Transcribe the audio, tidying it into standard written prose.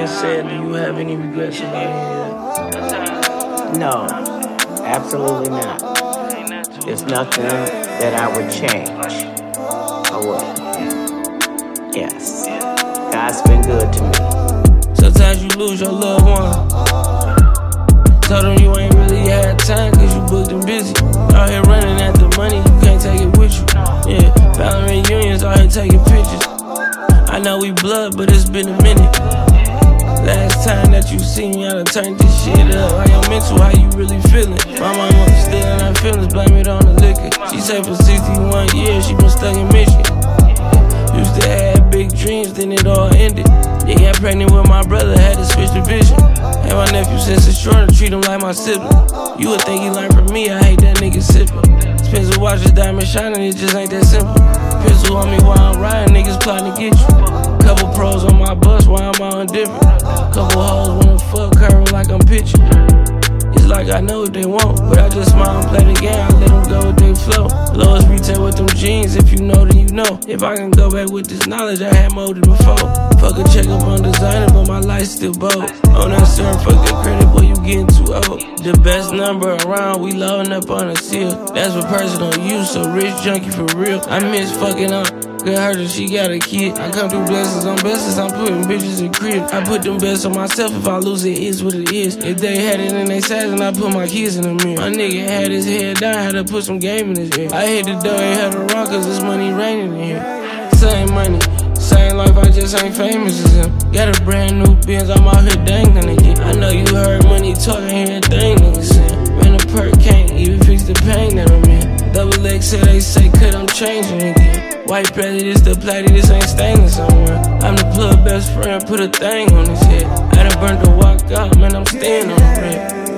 said, do you have any regrets about it? No, absolutely not. There's nothing that I would change. Or what? Yes. God's been good to me. Sometimes you lose your loved one. Told them you ain't really had time cause you booked and busy. Out here running at the money, you can't take it with you. Yeah, family reunions, out here taking pictures. I know we blood, but it's been a minute. Last time that you seen me, I done turned this shit up. How your mental, how you really feeling? My mama still in her feelings, blame it on the liquor. She said for 61 years, she been stuck in Michigan. Used to have big dreams, then it all ended. They got pregnant with my brother, had to switch division. And my nephew since it's short to treat him like my sibling. You would think he learned from me, I hate that nigga sipping. Spencer watches diamond shining, it just ain't that simple. Pistol on me while I'm riding, niggas plotting to get you. Couple pros on my bus while I'm out indifferent. Couple hoes wanna fuck her like I'm pitching. It's like I know what they want, but I just smile and play the game, I let them go with their flow. Lowest retail with them jeans, if you know then you know. If I can go back with this knowledge, I had molded before. Fuck a check up on designer, but my life's still bold. On that certain fuck that credit, boy, you getting too old. The best number around, we loading up on a seal. That's what personal use, so rich junkie for real. I miss fucking up. Good her that she got a kid. I come through blessings on blessings, I'm putting bitches in crib. I put them bets on myself, if I lose it is what it is. If they had it in their size, then I put my kids in the mirror. My nigga had his head down, had to put some game in his ear. I hit the door, ain't had to run cause it's money raining in here. Same money, same life, I just ain't famous as him. Got a brand new Benz, I'm out here dangling again. I know you heard money talking, hear a thing niggas saying. Man, the perk can't even fix the pain that I'm in. Double X said they say cut, I'm changing again. White prejudice, the platy, this ain't staining somewhere. I'm the plug best friend, put a thing on his head. I done burnt the walk out, man, I'm staying on the red.